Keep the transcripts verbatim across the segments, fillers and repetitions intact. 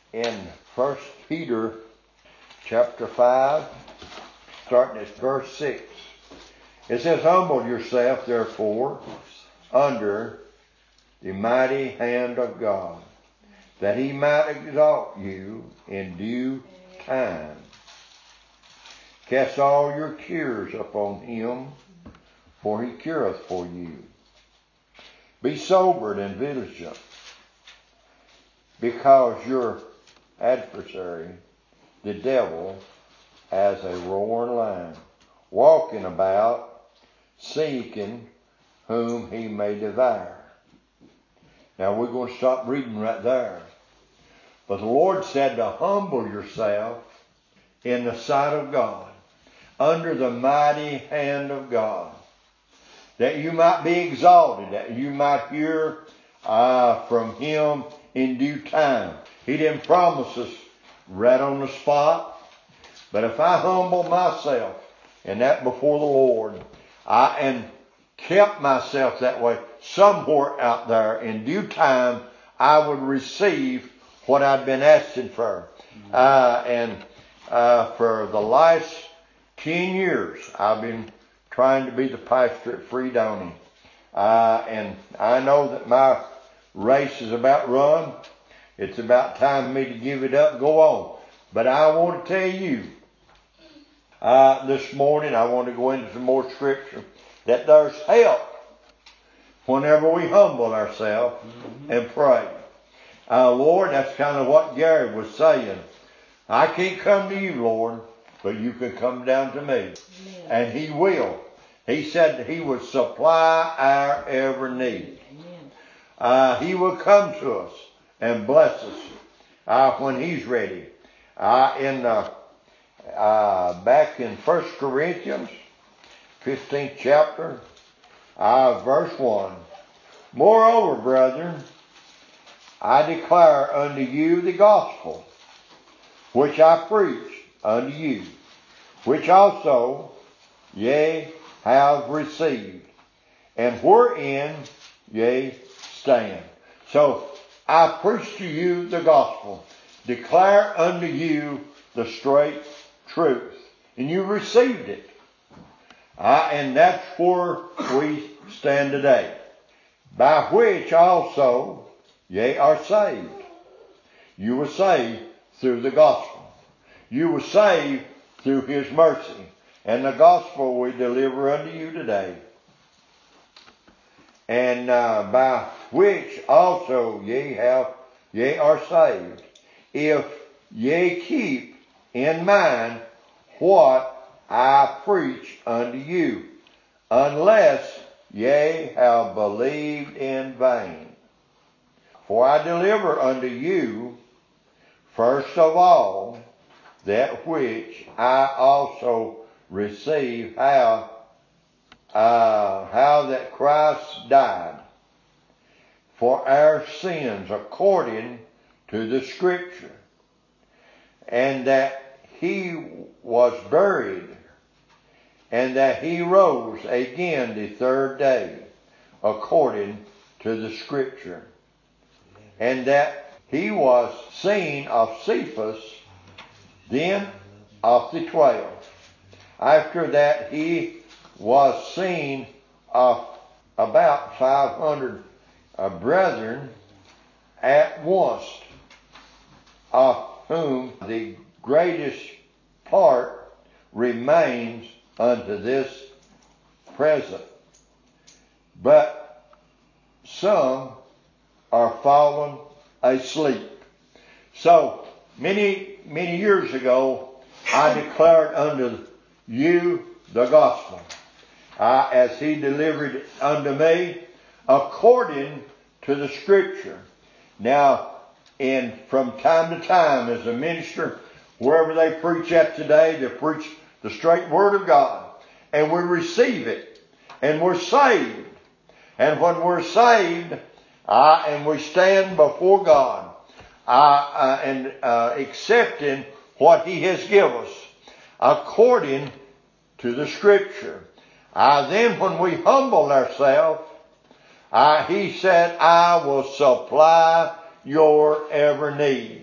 in First Peter chapter five, starting at verse six. It says, "Humble yourself, therefore, under the mighty hand of God, that he might exalt you in due time. Cast all your cares upon him, for he careth for you. Be sobered and vigilant, because your adversary, the devil, as a roaring lion, walking about, seeking whom he may devour." Now we're going to stop reading right there. But the Lord said to humble yourself in the sight of God, under the mighty hand of God, that you might be exalted, that you might hear uh, from him in due time. He didn't promise us right on the spot, but if I humble myself and that before the Lord, I and kept myself that way, somewhere out there in due time, I would receive what I'd been asking for. Uh, and uh, for the last ten years, I've been trying to be the pastor at Fredonia. Uh, and I know that my race is about run. It's about time for me to give it up and go on. But I want to tell you, uh, this morning, I want to go into some more scripture, that there's help whenever we humble ourselves mm-hmm. and pray. Uh, Lord, that's kind of what Gary was saying. I can't come to you, Lord, but you can come down to me. Amen. And he will. He said that he would supply our every need. Uh, he will come to us and bless us uh, when he's ready. Uh, in uh, uh, back in First Corinthians, fifteenth chapter, uh, verse one. "Moreover, brethren, I declare unto you the gospel, which I preached unto you, which also ye have received, and wherein ye stand." So, I preach to you the gospel, declare unto you the straight truth, and you received it. Uh, and that's where we stand today. "By which also ye are saved." You were saved through the gospel. You were saved through his mercy. And the gospel we deliver unto you today. "And uh, by which also ye have ye are saved, if ye keep in mind what I preach unto you, unless ye have believed in vain. For I deliver unto you, first of all, that which I also received, how, uh, how that Christ died for our sins according to the Scripture, and that he was buried, and that he rose again the third day according to the Scripture, and that he was seen of Cephas, then of the twelve. After that he was seen of about five hundred uh, brethren at once, of whom the greatest part remains unto this present. But some are fallen asleep." So, many, many years ago, I declared unto you the gospel, uh, as he delivered it unto me, according to the Scripture. Now, in from time to time, as a minister, wherever they preach at today, they preach the straight Word of God. And we receive it. And we're saved. And when we're saved, uh, and we stand before God, uh, uh, and uh, accepting what he has given us, according to the Scripture. Uh, then when we humble ourselves, uh, he said, "I will supply your every need."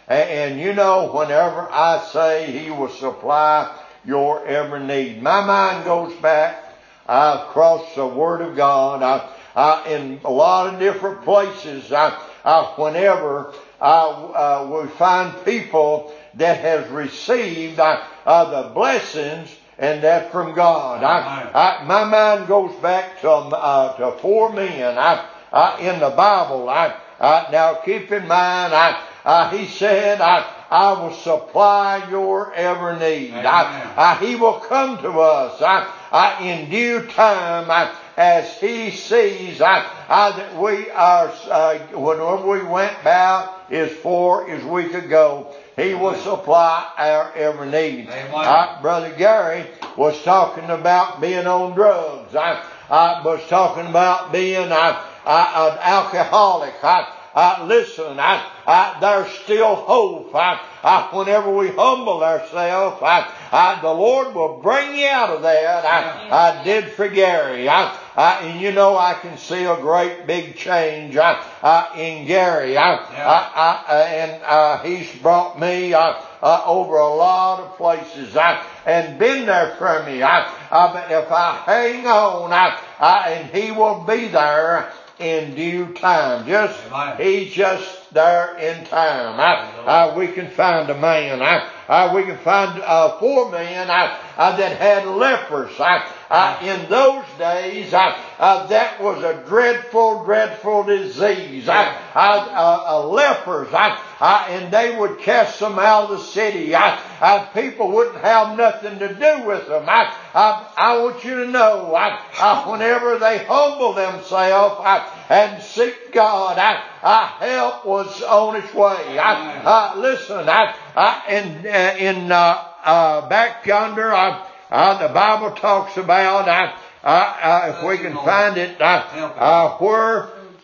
And, and you know, whenever I say He will supply your every need, my mind goes back uh, across the Word of God. I, I, in a lot of different places, I, I, whenever I, uh, we find people that has received uh, uh, the blessings and that from God. I, I, my mind goes back to uh, to four men I, I, in the Bible. I, I, now keep in mind, I, uh, He said, I, I will supply your every need. I, I, he will come to us I, I, in due time I, as He sees I, I, that we are, uh, whenever we went about as far as we could go, He will supply our every need. I, Brother Gary was talking about being on drugs. I, I was talking about being I, I, an alcoholic. I, I, listen, I, I, there's still hope. I, I, whenever we humble ourselves, I, I, the Lord will bring you out of that. I, I did for Gary. I, I, and you know, I can see a great big change I, I, in Gary. I, I, I, and uh, he's brought me uh, uh, over a lot of places I, and been there for me. I, I, but if I hang on, I, I, and He will be there in due time. Just He's just there in time. I, I, we can find a man. I, I, we can find uh, four men I, I, that had lepers. I, I, in those days, I, uh, that was a dreadful, dreadful disease. I, I, uh, uh, lepers, I, I, and they would cast them out of the city. I, I, people wouldn't have nothing to do with them. I, I, I want you to know, I, I, whenever they humble themselves I, and seek God, I, I, help was on its way. I, I, listen, I, I, in, uh, in uh, uh, back yonder, I, Uh, the Bible talks about, uh, uh, uh, if we can find it, uh, uh, where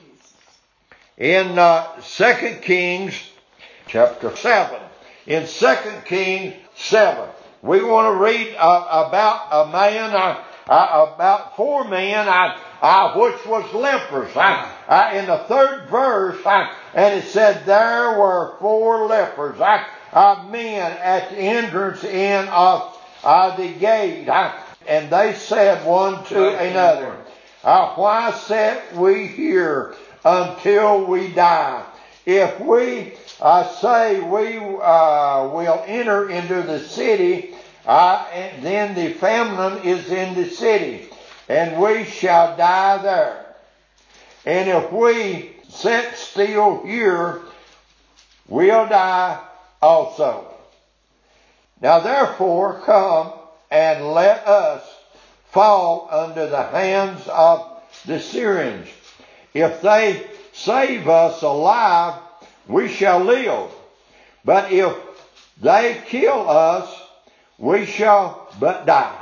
in uh, Second Kings chapter seven, in Second Kings seven, we want to read uh, about a man, uh, uh, about four men, uh, uh, which was lepers. Uh, uh, in the third verse, uh, and it said there were four lepers, uh, uh, men at the entrance in of Uh, the gate, uh, and they said one to another, uh, why sit we here until we die? If we uh, say we uh, will enter into the city, uh, and then the famine is in the city, and we shall die there. And if we sit still here, we'll die also. Now therefore come and let us fall under the hands of the Syrians. If they save us alive, we shall live. But if they kill us, we shall but die.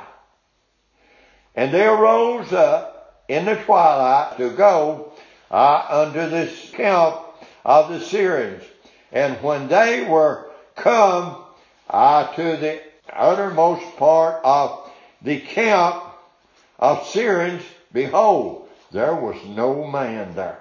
And they arose up in the twilight to go uh, under this camp of the Syrians. And when they were come Uh, to the uttermost part of the camp of Syrians, behold, there was no man there.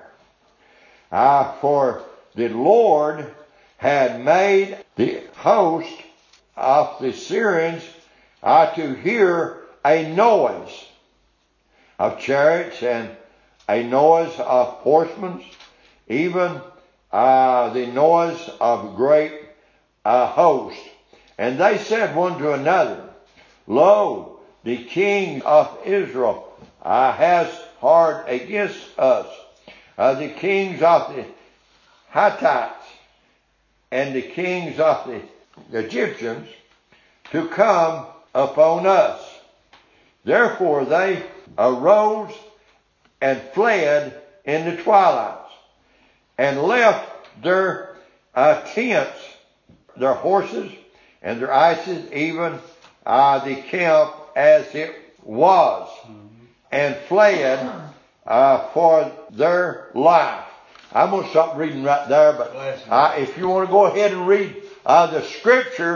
Uh, for the Lord had made the host of the Syrians uh, to hear a noise of chariots and a noise of horsemen, even uh, the noise of great uh, host. And they said one to another, Lo, the king of Israel uh, has hard against us, uh, the kings of the Hittites and the kings of the Egyptians, to come upon us. Therefore they arose and fled in the twilight, and left their uh, tents, their horses, and their asses, even uh, the camp as it was, mm-hmm. and fled uh, for their life. I'm going to stop reading right there, but uh, if you want to go ahead and read uh, the scripture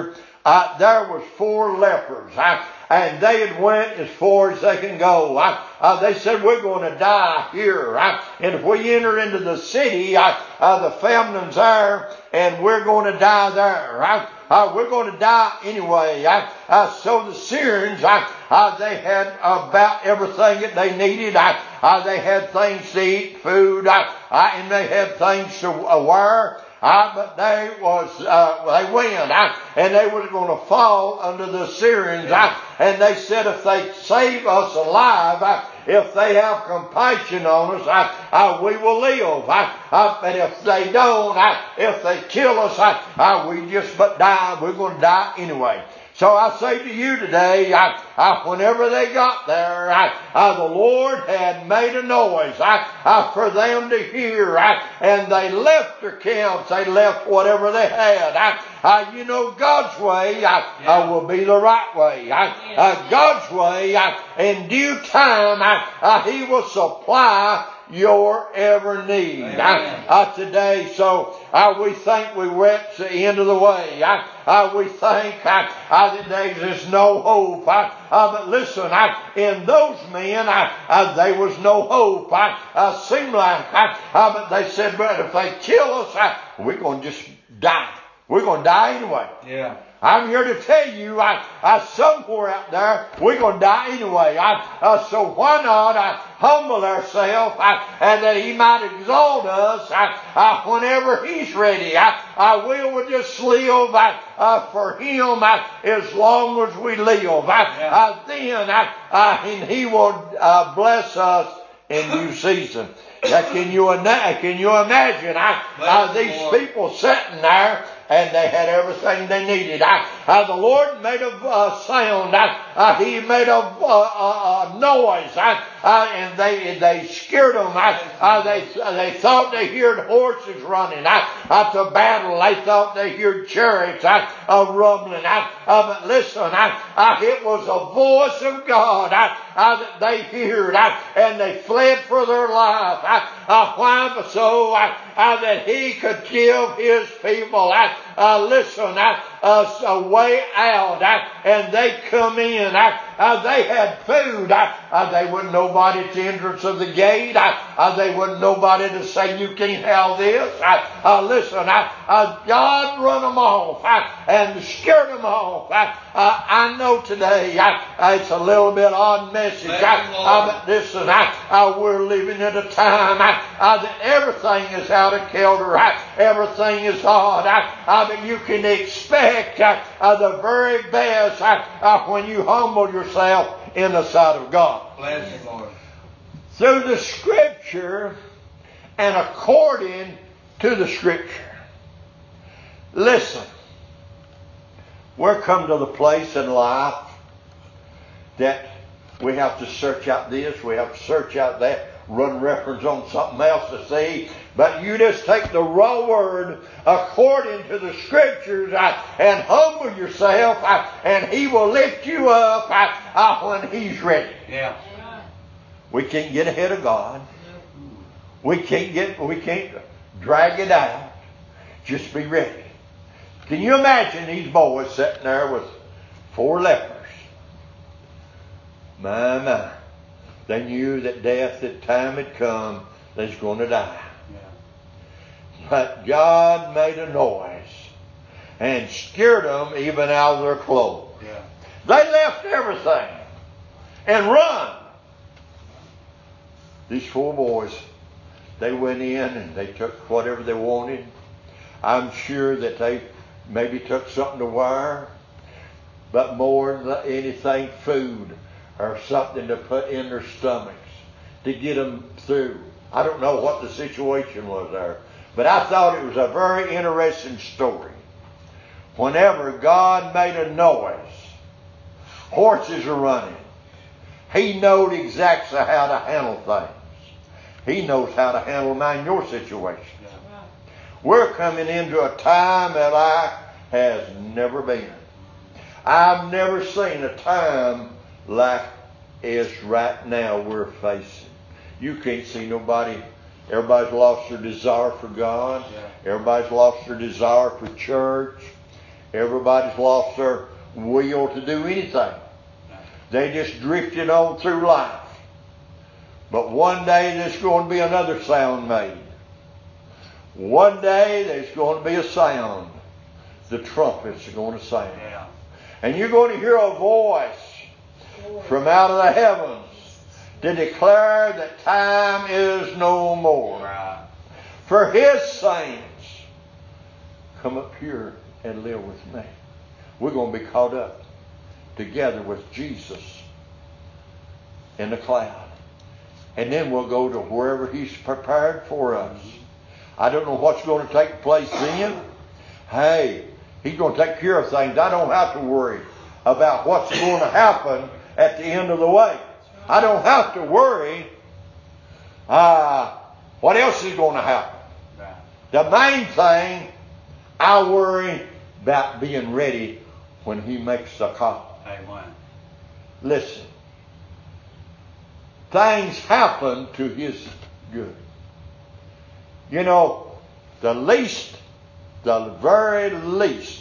uh, there was four lepers. Uh, and they had went as far as they can go. Uh, uh, they said, we're going to die here. Uh, and if we enter into the city, uh, uh, the famine's there, and we're going to die there. Uh, uh, we're going to die anyway. Uh, uh, so the Syrians, uh, uh, they had about everything that they needed. Uh, uh, they had things to eat, food, uh, uh, and they had things to uh, wear. Uh, but they was, uh, they went, uh, and they were going to fall under the Syrians. Uh, and they said, if they save us alive, uh, if they have compassion on us, uh, uh, we will live. Uh, uh, and if they don't, uh, if they kill us, uh, uh, we just but die. We're going to die anyway. So I say to you today, uh, uh, whenever they got there, uh, uh, the Lord had made a noise uh, uh, for them to hear, uh, and they left their camps. They left whatever they had. Uh, uh, you know, God's way uh, uh, will be the right way. Uh, uh, God's way, uh, in due time, uh, uh, He will supply your every need uh, uh, today. So uh, we think we reached the end of the way. Uh, uh, we think uh, uh, that there's just no hope. Uh, uh, but listen, uh, in those men, uh, uh, there was no hope. Uh, uh, seemed like, uh, uh, but they said, but if they kill us, uh, we're going to just die. We're going to die anyway. Yeah. I'm here to tell you, I, I somewhere out there, we're going to die anyway. I, uh, so why not I humble ourselves I, and that He might exalt us I, I, whenever He's ready. I, I we will just live I, uh, for Him I, as long as we live. I, Yeah. uh, then I, uh, and He will uh, bless us in due season. Now, can you can you imagine I, uh, these people sitting there? And they had everything they needed. I, uh, the Lord made a uh, sound. I, uh, He made a, uh, a noise. I, uh, and they they scared them. I, uh, they they thought they heard horses running. I, uh, to battle. They thought they heard chariots I, uh, rumbling. I, uh, but listen, I, uh, it was a voice of God I, uh, that they heard. I, and they fled for their life. I, uh, why? So I, uh, that He could give His people I, Uh, listen, uh, uh, a way out, uh, and they come in. Uh, uh, they had food. Uh, uh, they wouldn't nobody at the entrance of the gate. Uh, uh, they wouldn't nobody to say you can't have this. Uh, uh, listen, uh, uh, God run them off uh, and scared them off. Uh, uh, I know today uh, uh, it's a little bit odd message. Uh, uh, but listen, uh, uh, we're living at a time uh, uh, that everything is out of kilter. Uh, everything is odd. Uh, uh, but you can expect uh, uh, the very best uh, uh, when you humble yourself in the sight of God. Bless you, Lord. Through the Scripture and according to the Scripture. Listen, we're come to the place in life that we have to search out this, we have to search out that, run reference on something else to see. But you just take the raw word according to the Scriptures uh, and humble yourself uh, and He will lift you up uh, uh, when He's ready. Yeah. We can't get ahead of God. We can't get, we can't drag it out. Just be ready. Can you imagine these boys sitting there with four lepers? My, my. They knew that death, that time had come, they was going to die. Yeah. But God made a noise and scared them even out of their clothes. Yeah. They left everything and run. These four boys, they went in and they took whatever they wanted. I'm sure that they maybe took something to wear, but more than anything, food or something to put in their stomachs to get them through. I don't know what the situation was there, but I thought it was a very interesting story. Whenever God made a noise, horses are running. He knowed exactly how to handle things. He knows how to handle mine, your situation. We're coming into a time that I has never been. I've never seen a time like is right now we're facing. You can't see nobody. Everybody's lost their desire for God. Everybody's lost their desire for church. Everybody's lost their will to do anything. They just drifted on through life. But one day there's going to be another sound made. One day there's going to be a sound. The trumpets are going to sound. Yeah. And you're going to hear a voice from out of the heavens to declare that time is no more. Right. For His saints, come up here and live with me. We're going to be caught up together with Jesus in the cloud. And then we'll go to wherever He's prepared for us. I don't know what's going to take place then. Hey, He's going to take care of things. I don't have to worry about what's going to happen at the end of the way. I don't have to worry uh, what else is going to happen. The main thing, I worry about being ready when He makes the call. Amen. Listen. Things happen to His good. You know, the least, the very least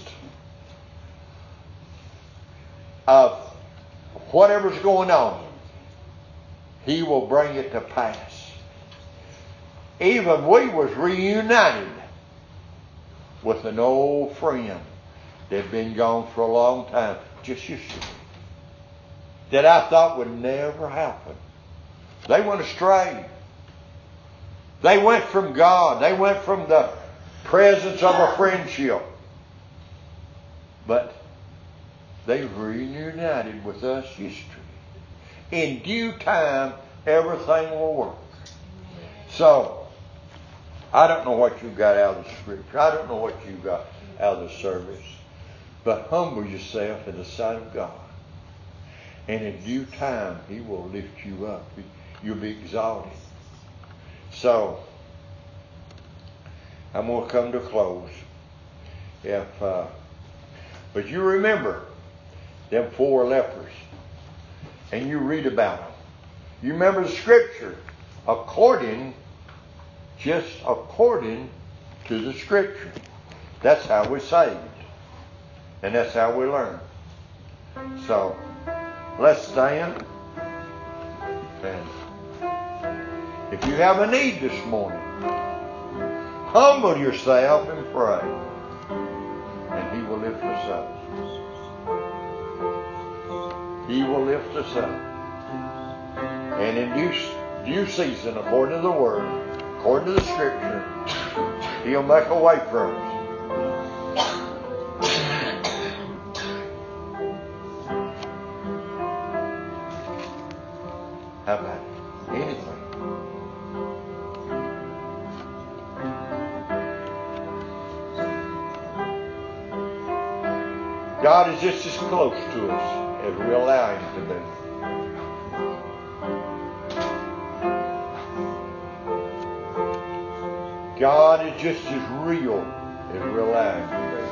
of whatever's going on, He will bring it to pass. Even we was reunited with an old friend that had been gone for a long time, just yesterday, that I thought would never happen. They went astray. They went from God. They went from the presence of a friendship. But they've reunited with us yesterday. In due time, everything will work. So, I don't know what you got out of the Scripture. I don't know what you got out of the service. But humble yourself in the sight of God. And in due time, He will lift you up. You'll be exalted. So, I'm going to come to a close. If, uh, but you remember them four lepers. And you read about them. You remember the Scripture. According, just according to the Scripture. That's how we're saved. And that's how we learn. So, let's stand. And if you have a need this morning, humble yourself and pray. And He will lift us up. He will lift us up. And in due, due season, according to the Word, according to the Scripture, He'll make a way for us. How about it? Anything. God is just as close to us as we allow Him to be. God is just as real as we allow Him to be.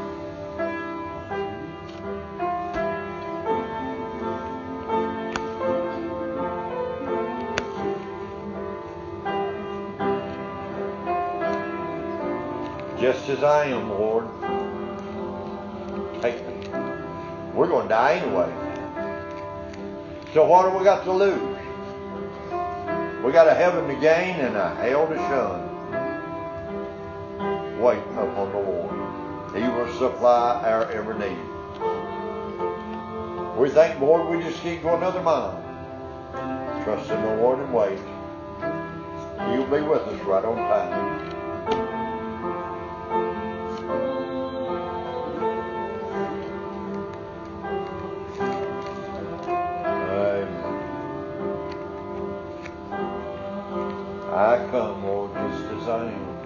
Just as I am, Lord, take me. We're going to die anyway. So what have we got to lose? We got a heaven to gain and a hell to shun. Wait upon the Lord. He will supply our every need. We think, Lord, we just can't go another mile. Trust in the Lord and wait. He'll be with us right on time. I come, Lord, just as I am.